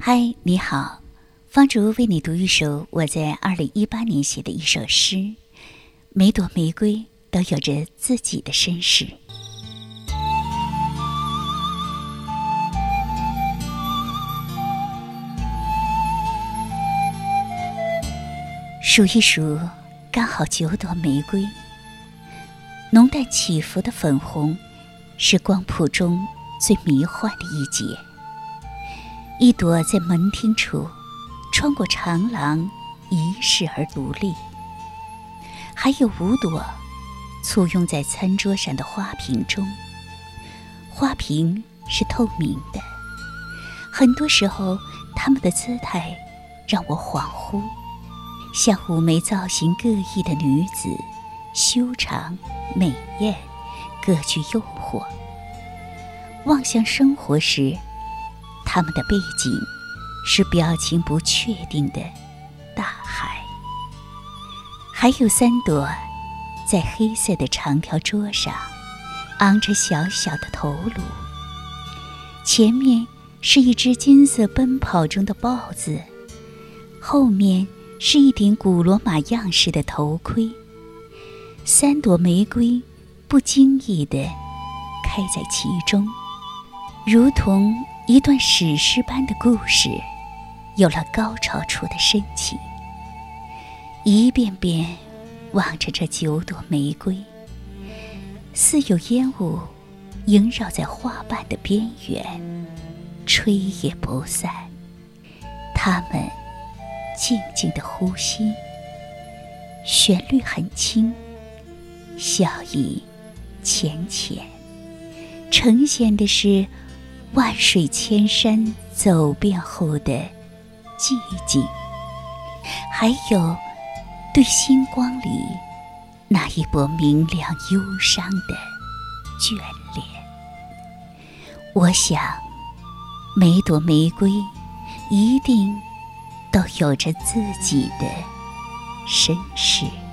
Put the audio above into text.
嗨，你好，方竹为你读一首我在2018年写的一首诗。每朵玫瑰都有着自己的身世。数一数，刚好9朵玫瑰，浓淡起伏的粉红，是光谱中最迷幻的一节。一朵在门厅处，穿过长廊，遗世而独立。还有5朵，簇拥在餐桌上的花瓶中。花瓶是透明的，很多时候，它们的姿态让我恍惚，像5枚造型各异的女子，修长、美艳，各具诱惑。望向生活时，他们的背景是表情不确定的大海。还有3朵在黑色的长条桌上，昂着小小的头颅，前面是一只金色奔跑中的豹子，后面是一顶古罗马样式的头盔。3朵玫瑰不经意地开在其中，如同一段史诗般的故事，有了高潮处的深情。一遍遍望着这9朵玫瑰，似有烟雾萦绕在花瓣的边缘，吹也不散。它们静静地呼吸，旋律很轻，笑意浅浅，呈现的是万水千山走遍后的寂静，还有对星光里那一波明亮忧伤的眷恋。我想，每朵玫瑰一定都有着自己的身世。